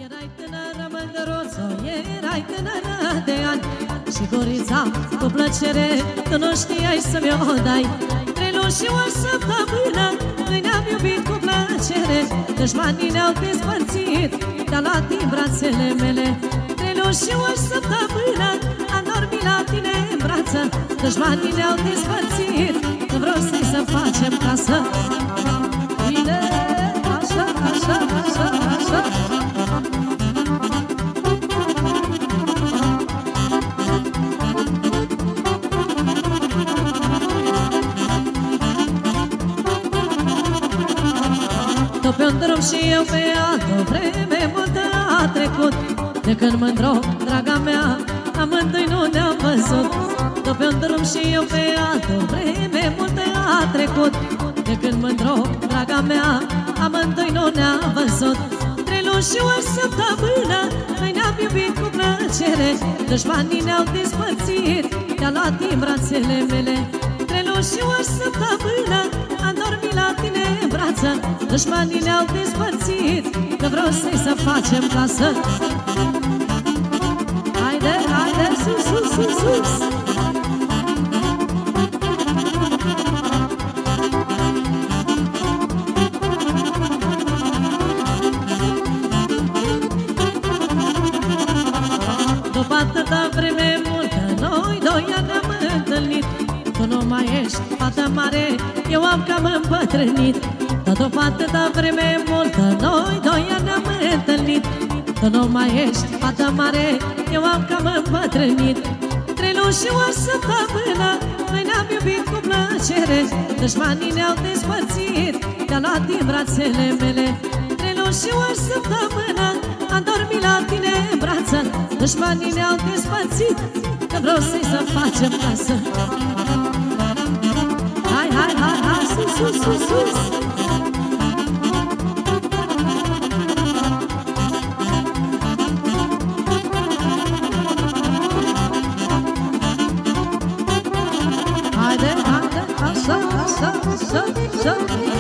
Erai tânără mândruță, erai tânără de ani și gurița cu plăcere tu nu știai să-mi o dai. 3 luni și o săptămână noi ne-am iubit cu plăcere, dușmanii ne-au despărțit, te-a luat din brațele mele. 3 luni și o săptămână am dormit la tine în brață, dușmanii ne-au despărțit, că vreau să facem casă. Bine, așa, așa, așa, așa. Tu pe un drum și eu pe altă vreme multă a trecut, de când mândro, draga mea, amândoi nu ne-am văzut. Tu pe un drum și eu pe altă vreme multă a trecut, de când mândro, draga mea, amândoi nu ne-am văzut. 3 luni și o săptămână noi ne-am iubit cu plăcere, dușmanii ne-au despărțit, te-a luat din brațele mele. 3 luni și o săptămână am dormit la tine în brață, dușmanii ne-au despărțit, că vreau să facem casă. Haide, haide, sus, sus, sus, sus. După atâta vreme multă, noi doi ne-am întâlnit. Tu nu mai ești fată mare, eu am cam îmbătrânit. Tot după atâta vreme multă, noi doi ne-am întâlnit. Tu nu mai ești fată mare, eu am cam îmbătrânit. 3 luni și o săptămână noi ne-am iubit cu plăcere, dușmanii ne-au despărțit, te-a luat din brațele mele. 3 luni și o săptămână am dormit la tine în brață, dușmanii ne-au despărțit, că vreau să facem casă. Hai, hai, hai, hai, sus, sus, sus, sus. Haide, haide, așa, așa, așa, așa.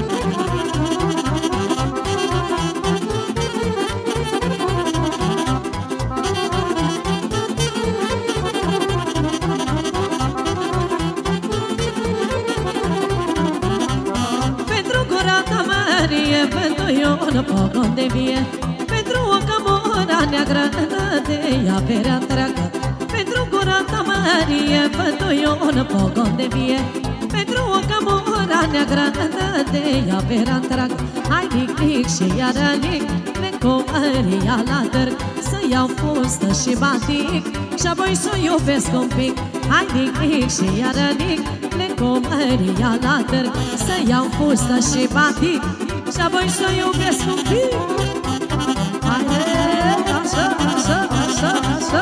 Pentru Ion pogon de vie, pentru o camora neagră de ea perea întreagă. Pentru gura ta mărie, pentru Ion pogon de vie, pentru o camora neagră de ea perea întreagă. Hai lic, lic și iară lic, plec cu Maria la târg, să iau fustă și batic și apoi s-o iubesc un pic. Hai lic, lic și iară lic, plec cu Maria la târg, să iau fustă și batic și apoi să iubesc un pic. Haide, așa, așa, așa, așa.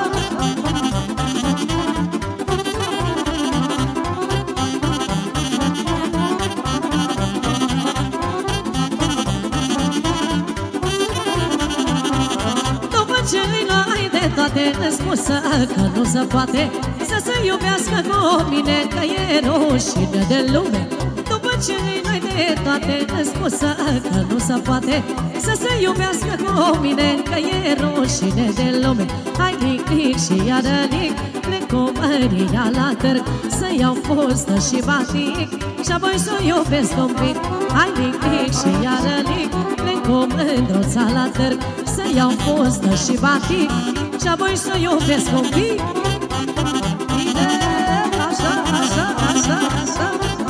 După ce îi luai de toate, îți spusă că nu se poate să se iubească cu mine, că e rușine de lume. După ce îi luai de toate, îți spusă că nu se poate să se iubească cu mine, că e rușine de lume. Hai lic, lic și iară lic, plec cu Maria la târg, să iau fustă și batic și apoi să iubesc un pic. Hai lic, lic și iară lic, plec cu mândruța la târg, să iau fustă și batic și apoi să iubesc un pic. Bine, așa, așa, așa, așa.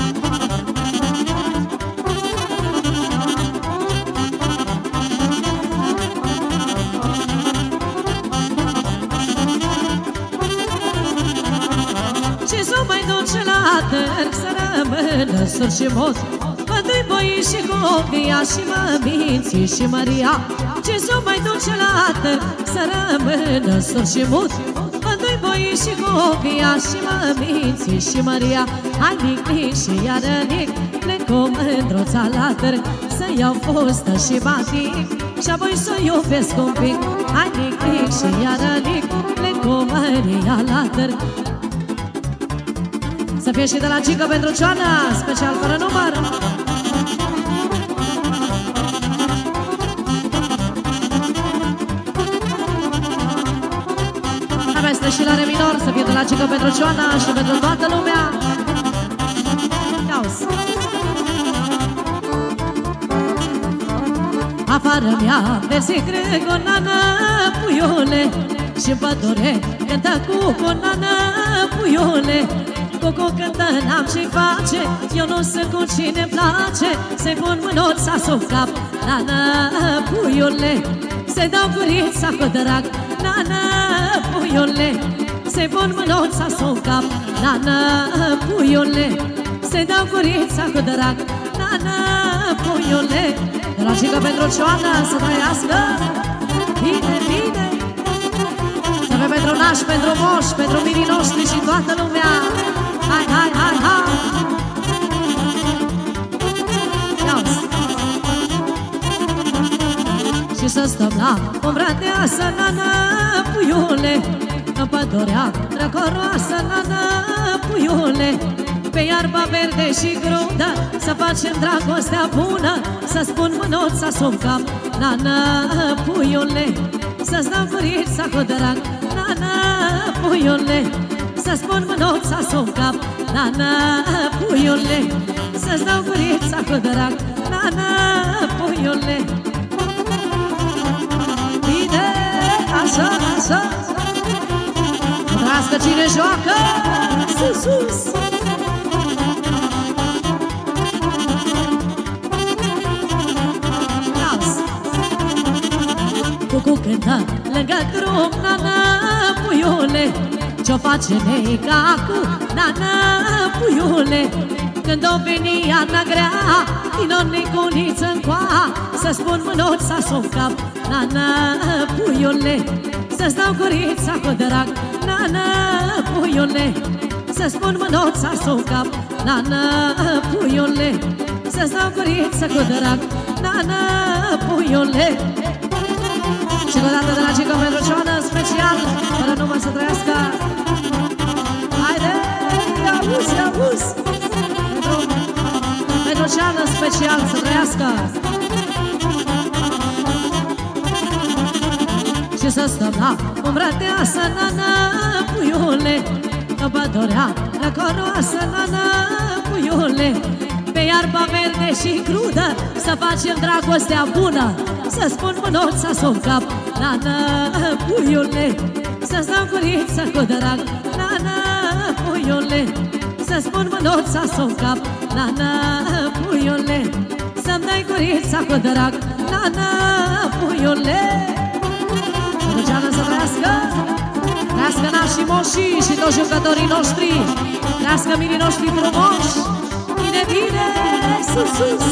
Târg să rămână sur și mot, mă-dui boi și copia și măminții și Maria. Ce s-o mai duce la târg să rămână sur și mut, mă-dui boi și copia și măminții și Maria. Hai lic, lic și iară lic, plec cu mândruța la târg, să iau fustă și batic și apoi să iubesc un pic. Hai lic, lic și iară lic, plec cu Maria la târg. Să fie și de la Gică pentru Cioana, special fără număr. noastră și la re minor, să fie de la Gică pentru Cioana și pentru toată lumea. Ia-uzi. Afară mea verse grec o nană puiule, și-n pădure cântă cu o nană puiule. Coco cântă, n-am ce-i face, eu nu sunt cu cine-mi place, să-i pun mânoța sub cap, nană puiule. Să-i dau gurița cu drag, nană puiule. Să-i pun mânoța sub cap, nană puiule. Să-i dau gurița cu drag, nană puiule. De la Gică pentru Cioana să trăiască bine, bine. Să avem pentru nași, pentru moși, pentru mirii noștri și toată lumea. Hai, hai, hai, hai. Ia-uzi. Și să stăm la umbra de asă, nană puiule, în pădurea răcoroasă, nană puiule. Pe iarba verde și grudă să facem dragostea bună, să spun mânoța sub cap, nană puiule. Să-ți dau gurița cu drag, nană puiule. Să spun mânoța sub cap, nană puiule. Să-ți dau gurița cu drag, nană puiule. Bine, așa, așa. Trăiască cine joacă, sus, sus. Cucu cântă lângă drum, nană puiule. Ce-o face neica cu nană puiule. Când o veni iarna grea, din o necuniță-n coa, să spun mânoța sub cap, nană puiule. Să-ți dau gurița cu drag, nană puiule. Să spun mânoța sub cap, nană puiule. Să-ți dau gurița cu drag, nană puiule. Și o dată de la Gică pentru Cioana, special, fără numai să trăiască. Haide, auzi, auzi. Pentru Cioana, special, să trăiască. Și să stăm la umbra de asă, nană puiule, în pădurea răcoroasă, nană puiule. Pe iarba verde și crudă să facem dragostea bună, să spun mânoța sub cap, nană puiule. Să-ți dau gurița cu drag, nană puiule. Să spun mânoța sub cap, nană puiule. Să-mi dai gurița cu drag, nană puiule. Răgeană să trăiască, trăiască nașii moșii și toți jucătorii noștri, trăiască mirii noștri frumoși. Bine, bine, sus, sus.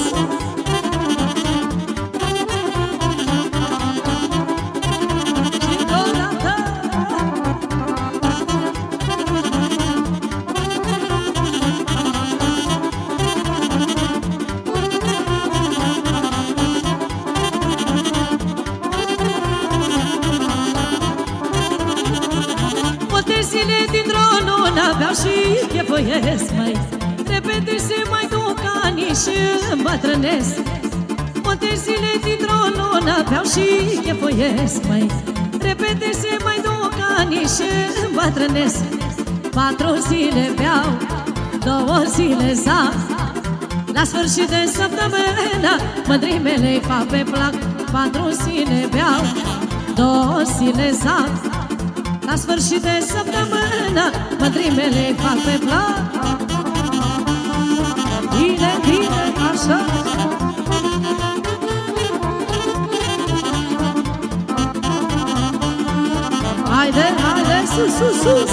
Zile dintr-o lună aveau și chefăiesc, măi. Repede se mai duc anii și îmbătrânesc. Multe zile dintr-o lună aveau și chefăiesc, măi. Repede se mai duc anii și îmbătrânesc. 4 zile beau, 2 zile zac. La sfârșit de săptămână mândrimele-i fac pe plac. 4 zile beau, 2 zile zac. La sfârșit de săptămână mândrimele fac pe plac. Bine, bine, așa. Haide, haide, sus, sus, sus.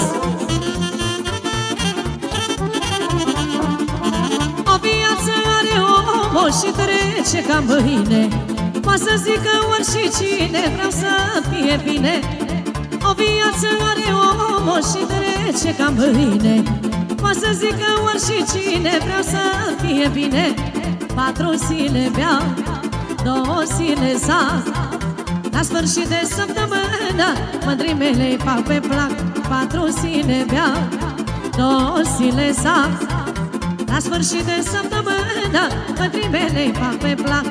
O viață are omul și trece ca mâine. Poate să zică oricine, vreau să fie bine. O viață are omul și trece ca mâine. Poate să zică oricine, vreau să fie bine. 4 zile beau, 2 zile zac. La sfârșit de săptămână mândrimele-i fac pe plac. 4 zile beau, 2 zile zac. La sfârșit de săptămână mândrimele-i fac pe plac.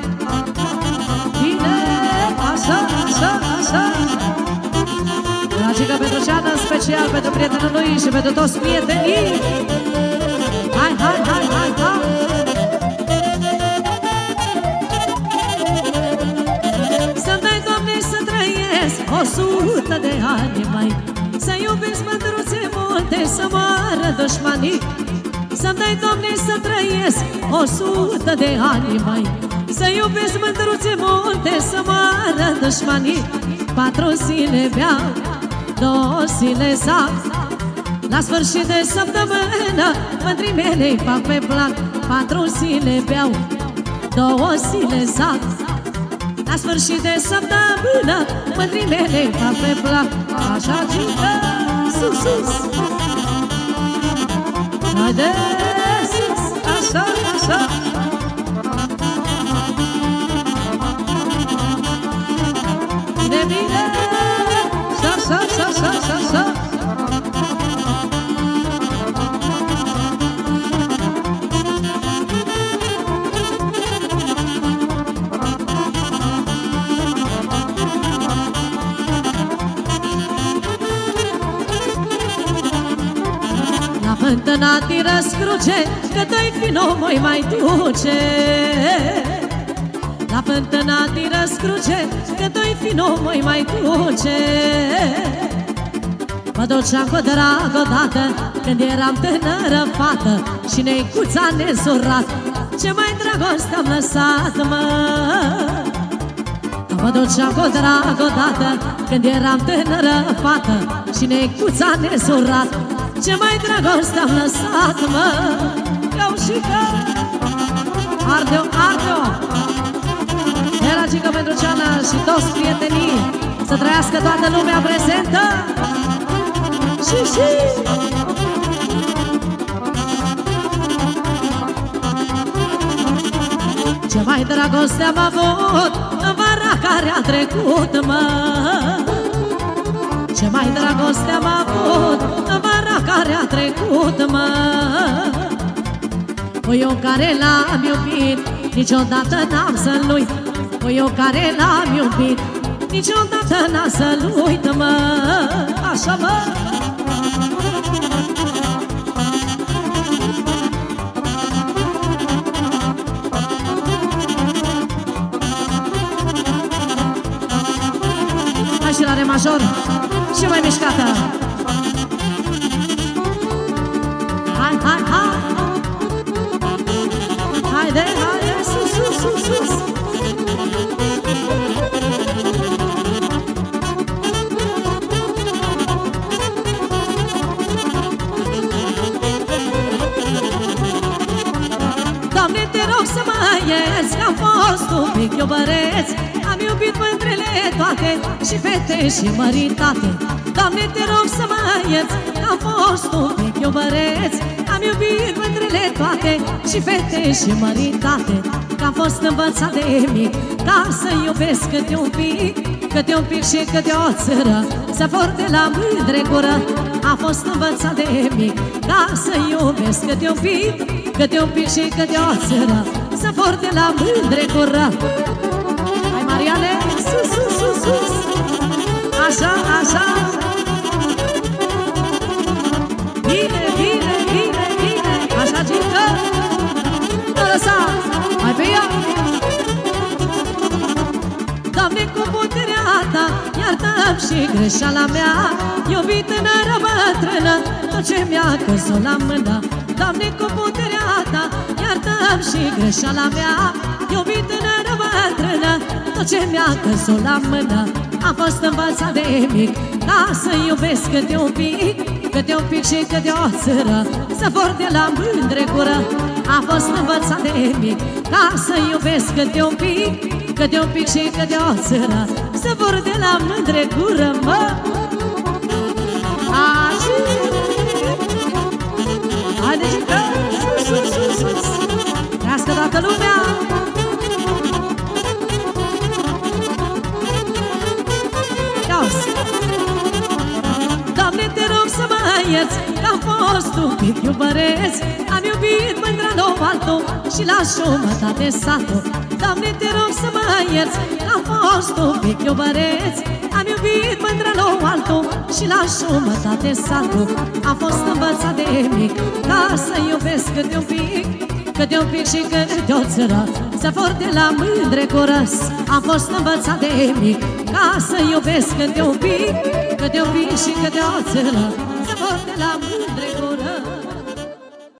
Bine, așa, așa, așa. La Gică pentru Cioana, special. special pentru prietenul lui și pentru toți prietenii. Hai, hai, hai, hai, hai. Să-mi dai, Doamne, să trăiesc 100 de ani mai, să iubesc mândruțe multe, să moară dușmanii. Să-mi dai, Doamne, să trăiesc 100 de ani mai, să iubesc mândruțe multe, să moară dușmanii. 4 zile beau, 2 zile zac, la sfârșit de săptămână mândrii mele-i fac pe plac. 4 zile beau, 2 zile zac, la sfârșit de săptămână mândrii mele-i fac pe plac. Așa cică, sus, sus, haide, sus, așa, așa. De bine, așa, așa, așa, așa, așa. Fântâna din răscruce, că dă-i fi nu mă mai duce. La fântâna din răscruce, că dă-i fi nu mă mai duce. Mă duceam cu drag odată, când eram tânără fată, și neicuța nezurat, ce mai dragoste am lăsat, mă. Mă duceam cu drag odată, când eram tânără fată, și neicuța nezurat, ce mai dragoste am lăsat, mă. Iau și că arde-o, arde-o. Era cică pentru Ceana și toți prietenii, să trăiască toată lumea prezentă. Și ce mai dragoste am avut în vara care a trecut, mă. Ce mai dragoste am avut în vara care a trecut, mă. Păi eu care l-am iubit, niciodată n-am să-l uit. Păi eu care l-am iubit, niciodată n-am să-l uit, mă. Așa, mă. Hai și la re major, și mai mișcată. Hai, hai, hai. Haide, haide, sus, sus, sus, sus. Doamne, te rog să mă ierți, că am fost un pic iubăreț. Am iubit mândrele toate, și fete și măritate. Doamne, te rog să mă ierți, că am fost un pic iubăreț. Am iubit mândrele toate, și fete și măritate. Că am fost învățat de mic, ca să iubesc câte un pic, câte un pic și câte o țără, să vor de la mândre gură. Am fost învățat de mic, ca să iubesc câte un pic, câte un pic și câte o țără, să vor de la mândre gură. Hai, Mariane, sus, sus, sus, sus. Așa, așa. Bine, bine, bine, bine. Așa, Gincă. Nu lăsa. Hai pe ea. Doamne, cu puterea Ta, iartă-mi și greșeala mea. Iubit tânără bătrână, tot ce mi-a căzut la mână. Doamne, cu puterea Ta, iartă-mi și greșeala mea. Iubit tânără bătrână, tot ce mi-a căzut la mână. Am fost învățat de mic, ca să iubesc câte un pic, câte un pic și câte o țără, să vor de la mândre gură. Am fost învățat de mic, ca să iubesc câte un pic, câte un pic și câte o țără, să vor de la mândre gură, mă. Așa. Haide, Gincă, sus, sus, sus, sus. Trească toată lumea. Doamne, te rog să mă ierți, că am fost un pic iubăreț. Am iubit mândra la altul și la jumătate satul. Doamne, te rog să mă ierți, că am fost un pic iubăreț. Am iubit mândră la altul și la jumătate saltul. Am fost învățat de mic ca să iubesc câte un pic, câte un pic și câte o țără, să vor de la mândre curăs. Am fost învățat de mic ca să iubesc câte un pic, câte un pic și câte o țără, să vor de la mândre